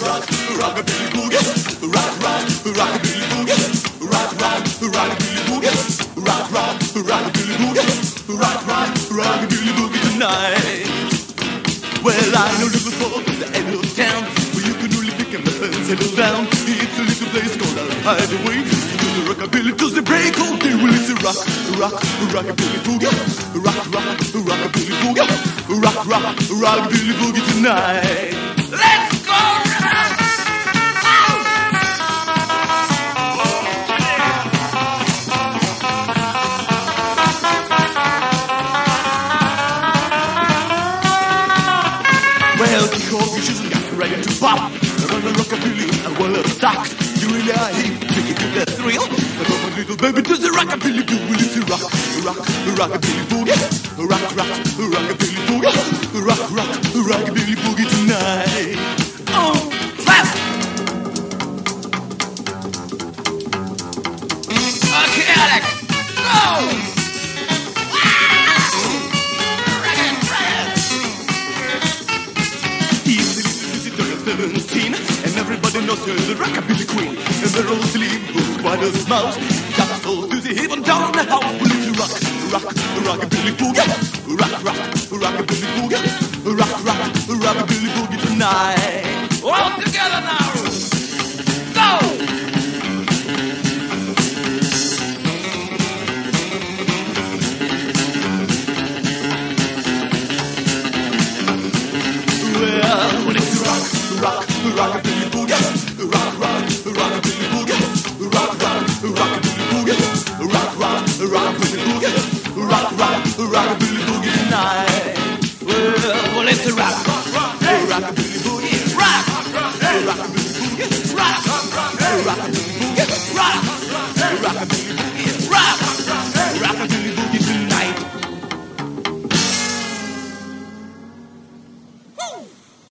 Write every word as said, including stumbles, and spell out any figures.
rock, rockabilly boogie. Rock, rock, rockabilly boogie. Rock, rock, rockabilly boogie. Rock, rock, rockabilly boogie. Rock, rock, rockabilly boogie tonight. Well, I know Liverpool is the end of town where you can really pick up and settle down. It's a little place called the Hideaway. To the rockabilly till the break of day. Well, it's a rock, rock, rockabilly boogie. Rock, rock, rockabilly boogie. Rock, rock, rockabilly boogie tonight. Let's go rock! Well, kick off your shoes and get ready to pop. Run the rockabilly and well of stocks. You really are here, take it to the thrill. So come on, little baby, to the rockabilly boogie. Well, it's a rock, rock, rockabilly boogie. Rock, rock, rockabilly boogie. Rock, rock, rockabilly boogie tonight. Oh, clap! Okay, Alec, go! seventeen, and everybody knows her, the rockabilly queen. And the rose sleeve goes quite a smile. Just goes to the hip and down the house. Well, it's a rock, rock, rockabilly boogie. Rock, rock, rockabilly boogie. Rock, rock, rockabilly boogie tonight. All together now. Go! Well, when it's a rock, rock, rockabilly boogie. Rock, rock, rockabilly boogie. Rock, rock, rockabilly boogie. Rock, rock, rockabilly boogie. Rock, rock, rockabilly boogie tonight. Well, well, it's a rock, rock, rockabilly boogie. Rock, rock, rockabilly.